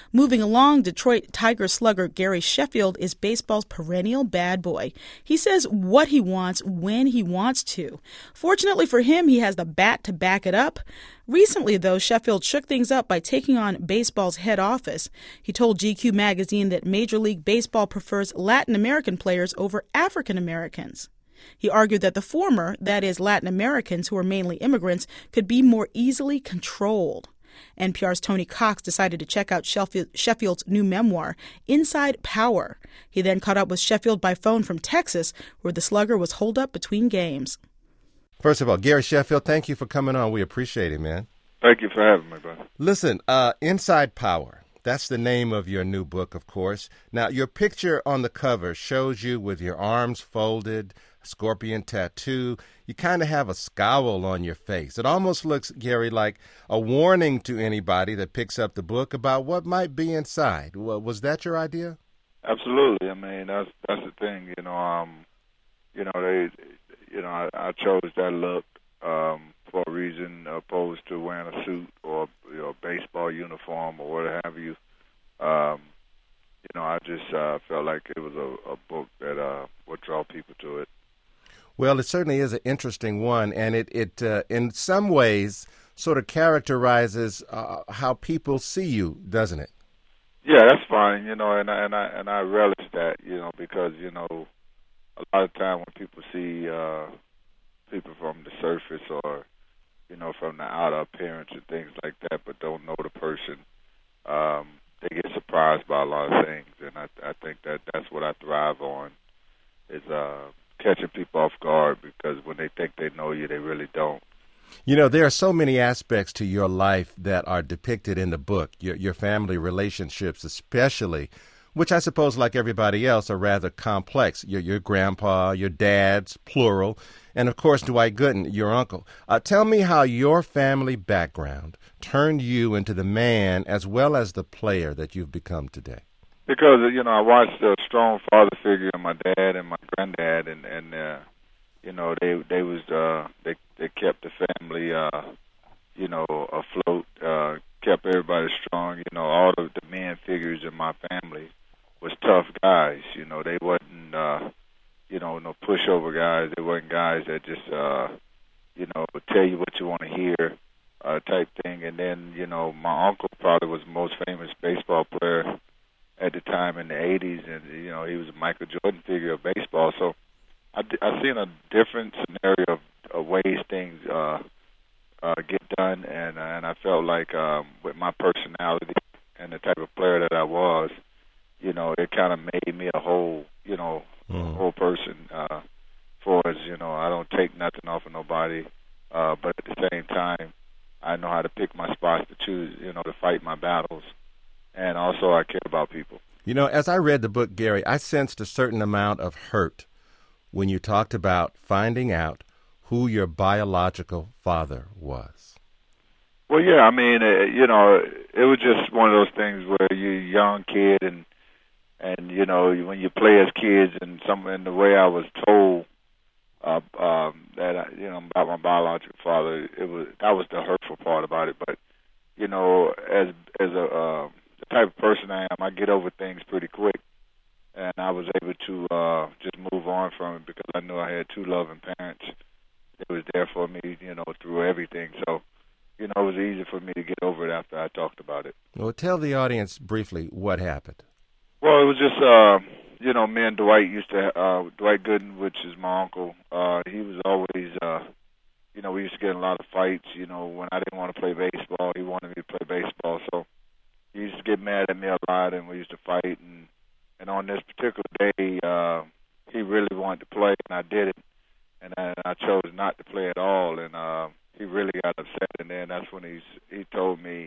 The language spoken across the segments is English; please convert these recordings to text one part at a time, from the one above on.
Moving along, Detroit Tigers slugger Gary Sheffield is baseball's perennial bad boy. He says what he wants when he wants to. Fortunately for him, he has the bat to back it up. Recently, though, Sheffield shook things up by taking on baseball's head office. He told GQ magazine that Major League Baseball prefers Latin American players over African Americans. He argued that the former, that is, Latin Americans who are mainly immigrants, could be more easily controlled. NPR's Tony Cox decided to check out Sheffield's new memoir, Inside Power. He then caught up with Sheffield by phone from Texas, where the slugger was holed up between games. First of all, Gary Sheffield, thank you for coming on. We appreciate it, man. Thank you for having me, brother. Listen, Inside Power, that's the name of your new book, of course. Now, your picture on the cover shows you with your arms folded, scorpion tattoo. You kind of have a scowl on your face. It almost looks, Gary, like a warning to anybody that picks up the book about what might be inside. Well, was that your idea? Absolutely. I mean, that's the thing. I chose that look for a reason, opposed to wearing a suit or a baseball uniform or what have you. I just felt like it was a book that would draw people to it. Well, it certainly is an interesting one, and it in some ways sort of characterizes how people see you, doesn't it? Yeah, that's fine, and I relish that, because a lot of time when people see people from the surface or from the outer appearance and things like that, but don't know the person, they get surprised by a lot of things, and I think that's what I thrive on is catching people off guard, because when they think they know you, they really don't. There are so many aspects to your life that are depicted in the book, your family relationships especially, which I suppose, like everybody else, are rather complex. Your grandpa, your dad's, plural, and, of course, Dwight Gooden, your uncle. Tell me how your family background turned you into the man as well as the player that you've become today. Because, I watched a strong father figure in my dad and my granddad, and they kept the family, afloat, kept everybody strong. All of the men figures in my family was tough guys. They wasn't, no pushover guys. They wasn't guys that just, would tell you what you want to hear, type thing. And then, my uncle probably was the most famous baseball player at the time in the 80s, and, he was a Michael Jordan figure of baseball. So I seen a different scenario of ways things get done, and I felt like with my personality and the type of player that I was, it kind of made me a whole, whole person. For as I don't take nothing off of nobody, but at the same time, I know how to pick my spots to choose, to fight my battles, and also I care about people. As I read the book, Gary, I sensed a certain amount of hurt when you talked about finding out who your biological father was. Well, yeah, I mean, it was just one of those things where you're a young kid, and when you play as kids, and the way I was told that about my biological father, that was the hurtful part about it. But as the type of person I am, I get over things pretty quick, and I was able to just move on from it because I knew I had two loving parents. It was there for me, through everything. So, it was easy for me to get over it after I talked about it. Well, tell the audience briefly what happened. Well, it was just, me and Dwight Dwight Gooden, which is my uncle, he was always, we used to get in a lot of fights. When I didn't want to play baseball, he wanted me to play baseball. So he used to get mad at me a lot, and we used to fight. And on this particular day, he really wanted to play, and I did it. And I chose not to play at all, and he really got upset. And then that's when he told me,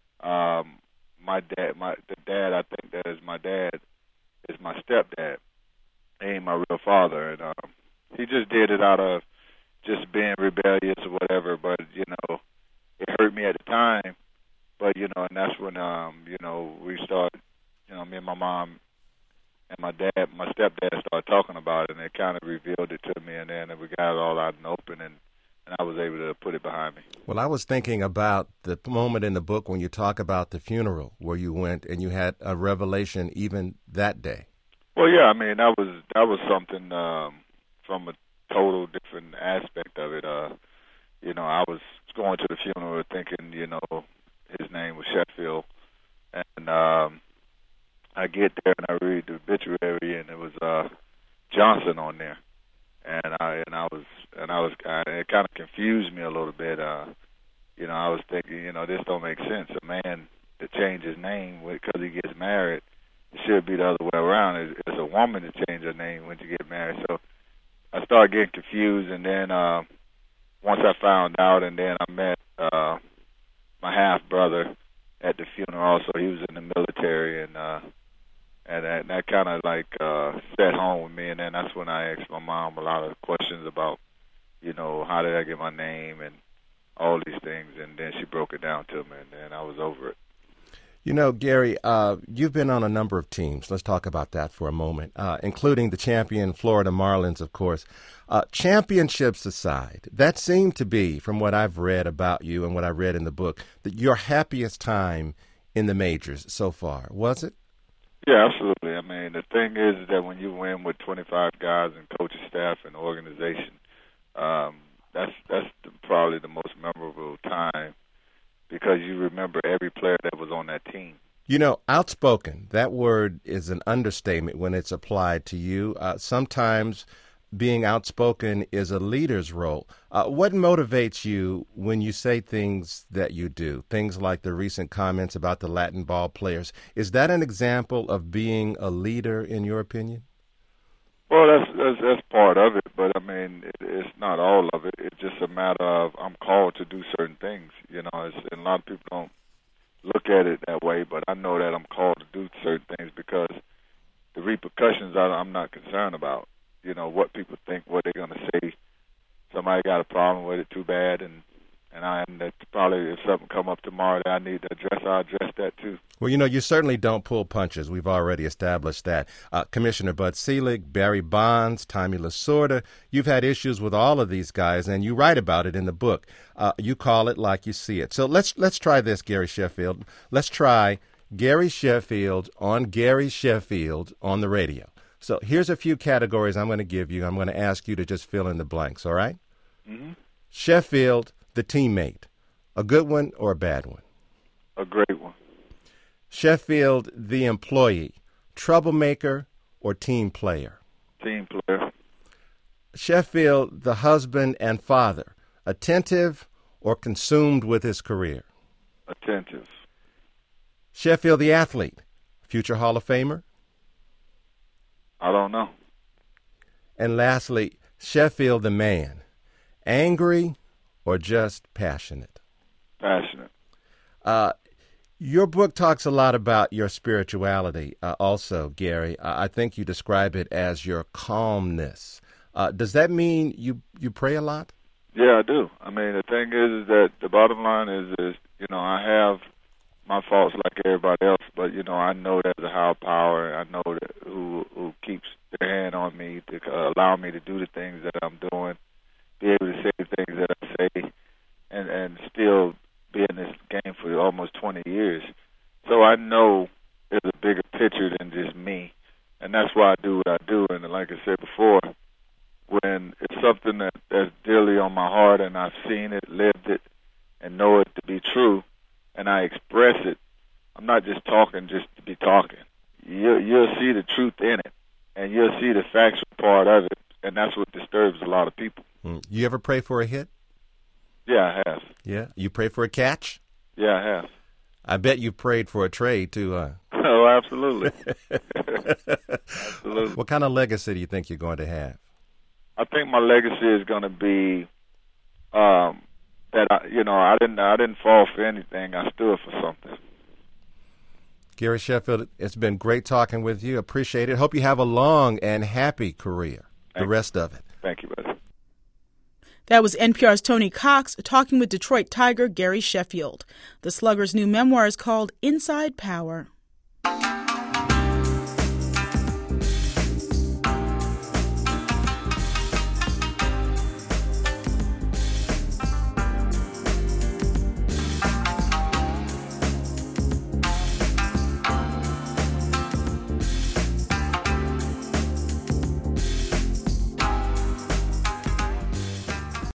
the dad I think that is my dad is my stepdad. He ain't my real father, and he just did it out of just being rebellious or whatever. But it hurt me at the time. But and that's when we started. Me and my mom and my stepdad started talking about it, and it kind of revealed it to me, and then we got it all out in the open, and and I was able to put it behind me. Well, I was thinking about the moment in the book when you talk about the funeral where you went and you had a revelation even that day. Well, yeah, I mean, that was something from a total different aspect of it. You know, I was going to the funeral thinking, you know, his name was Sheffield, and I get there and I read the obituary, and it was Johnson on there, and it kind of confused me a little bit. You know, I was thinking, you know, this don't make sense. A man to change his name because he gets married, it should be the other way around. It's a woman to change her name when you get married. So I started getting confused, and then once I found out, and then I met my half brother at the funeral. Also, he was in the military, and that kind of like set home with me. And then that's when I asked my mom a lot of questions about, you know, how did I get my name and all these things. And then she broke it down to me, and then I was over it. You know, Gary, you've been on a number of teams. Let's talk about that for a moment, including the champion Florida Marlins, of course. Championships aside, that seemed to be, from what I've read about you and what I read in the book, that your happiest time in the majors so far. Was it? Yeah, absolutely. I mean, the thing is that when you win with 25 guys and coaching staff and organization, that's probably the most memorable time, because you remember every player that was on that team. You know, outspoken, that word is an understatement when it's applied to you. Sometimes being outspoken is a leader's role. What motivates you when you say things that you do, things like the recent comments about the Latin ball players? Is that an example of being a leader, in your opinion? Well, that's part of it, but I mean, it's not all of it. It's just a matter of I'm called to do certain things. You know, and a lot of people don't look at it that way, but I know that I'm called to do certain things because the repercussions I'm not concerned about. You know, what people think, what they're going to say. Somebody got a problem with it, too bad, and that's probably if something come up tomorrow that I need to address, I'll address that too. Well, you know, you certainly don't pull punches. We've already established that. Commissioner Bud Selig, Barry Bonds, Tommy Lasorda, you've had issues with all of these guys, and you write about it in the book. You call it like you see it. So let's try this, Gary Sheffield. Let's try Gary Sheffield on the radio. So here's a few categories I'm going to give you. I'm going to ask you to just fill in the blanks, all right? Mm-hmm. Sheffield, the teammate, a good one or a bad one? A great one. Sheffield, the employee, troublemaker or team player? Team player. Sheffield, the husband and father, attentive or consumed with his career? Attentive. Sheffield, the athlete, future Hall of Famer? I don't know. And lastly, Sheffield, the man, angry or just passionate? Passionate. Your book talks a lot about your spirituality also, Gary. I think you describe it as your calmness. Does that mean you pray a lot? Yeah, I do. I mean, the thing is that the bottom line is you know, I have my faults like everybody else, but, you know, I know there's a higher power. I know that who keeps their hand on me to allow me to do the things that I'm doing, be able to say the things that I say, and still be in this game for almost 20 years. So I know there's a bigger picture than just me, and that's why I do what I do. And like I said before, when it's something that's dearly on my heart and I've seen it, lived it, and know it to be true, and I express it, I'm not just talking just to be talking. You'll see the truth in it, and you'll see the factual part of it, and that's what disturbs a lot of people. You ever pray for a hit? Yeah, I have. Yeah? You pray for a catch? Yeah, I have. I bet you prayed for a trade, too, huh? Oh, absolutely. Absolutely. What kind of legacy do you think you're going to have? I think my legacy is going to be that I didn't fall for anything. I stood for something. Gary Sheffield, it's been great talking with you. Appreciate it. Hope you have a long and happy career. The rest of it. Thank you, brother. That was NPR's Tony Cox talking with Detroit Tiger Gary Sheffield. The Slugger's new memoir is called Inside Power.